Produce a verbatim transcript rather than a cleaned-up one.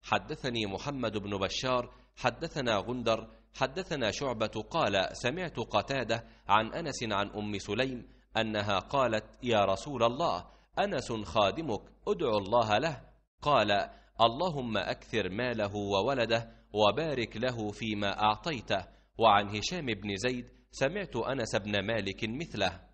حدثني محمد بن بشار حدثنا غندر حدثنا شعبة قال سمعت قتادة عن أنس عن أم سليم أنها قالت يا رسول الله أنس خادمك ادعو الله له. قال اللهم أكثر ماله وولده وبارك له فيما أعطيته. وعن هشام بن زيد سمعت أنس بن مالك مثله.